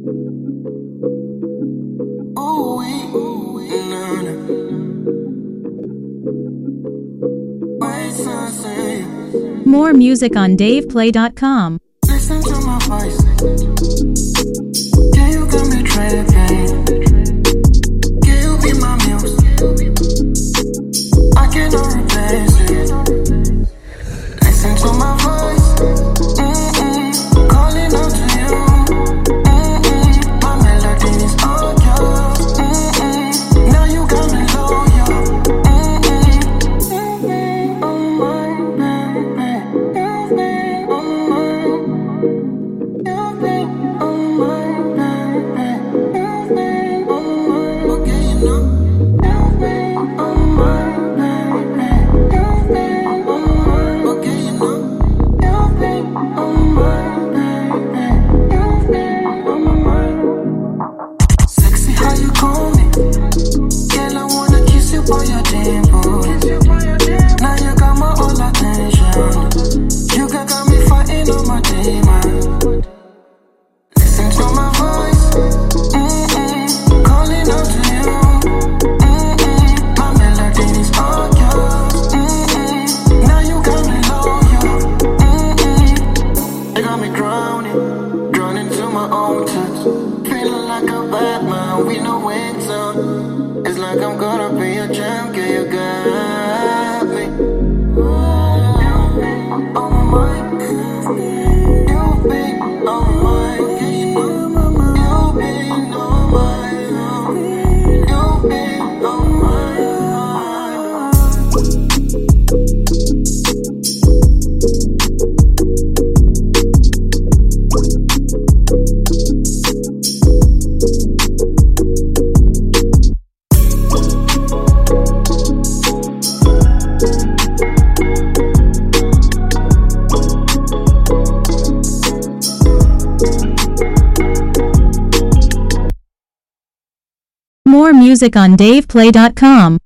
More music on DavePlay.com. Listen to my voice. Yeah, you got me tripping. Yeah, you be my muse. I cannot replace it. Listen to my voice. Calling out to you. My melody is all yours. Now you got me loyal. Oh my baby, you've been on my. You've been on my baby. You've been on my. Okay, you know. You've been on my baby. You've been on my. Okay, you know. You've been on my baby. You've been on my mind. Sexy how you call me. Girl, I wanna kiss you for your dimple. Now you got my all attention. You got me fighting on my demons. Listen to my voice. Calling out to you. My melody is all yours. Now you got me loyal. You got me drowning to my own touch. Feeling like a bad man with no wings on. It's like I'm gonna be a champ, yeah, you got me. You've been on my mind. You've been on my mind. Yeah, you know my mind. You've been on my mind. You've been on my More music on DavePlay.com.